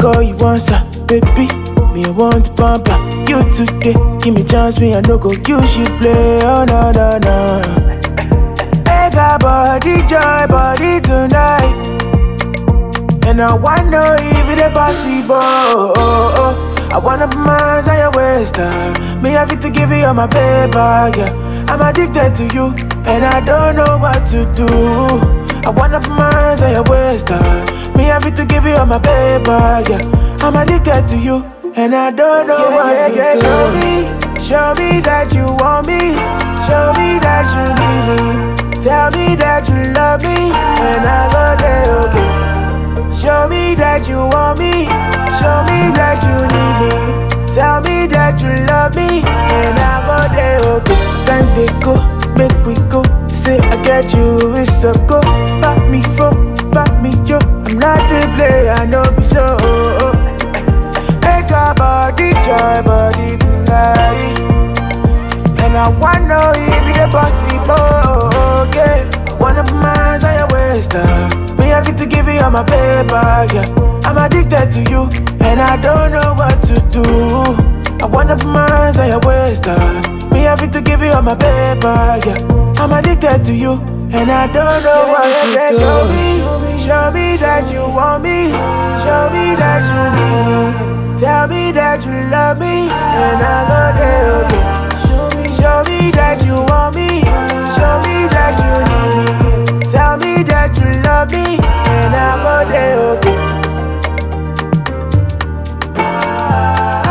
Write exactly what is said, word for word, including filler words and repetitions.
call you once, uh, baby. Me, I want to pamper you today. Give me chance, me, I no go use you play. Oh, no, no, no. I got body, joy, body tonight. And I wanna know if it's possible. Oh, oh, oh. I wanna put my hands on your waist, uh. Me, I have to give you all my paper, yeah. I'm addicted to you, and I don't know what to do. I wanna put my hands on your waist, uh. Me, I have to give you all my paper, yeah. I'm addicted to you, and I don't know yeah, what yeah, to yeah. do. Show me, show me that you want me. Show me that you need me. Tell me that you love me, and I go there, okay. Show me that you want me. Show me that you need me. Tell me that you love me, and I go there, okay. Time they go, make we go. Say I get you, it's a go. Back me for, back me yo. I'm not the player, I know me so. Make our body joy, body tonight. And I wanna know if it's possible, okay. One of my hands on your waist, uh. Me have to give you all my paper, yeah. I'm addicted to you, and I don't know what to do. I wanna put my hands on your waist, uh. Me have to give you all my paper, yeah. I'm addicted to you, and I don't know yeah, what yeah, to yeah. do. Show me, show me that you want me. Show me that you need me. Tell me that you love me, and I go there, okay. Show me, show me that you want me. Show me that you need me. Tell me that you love me,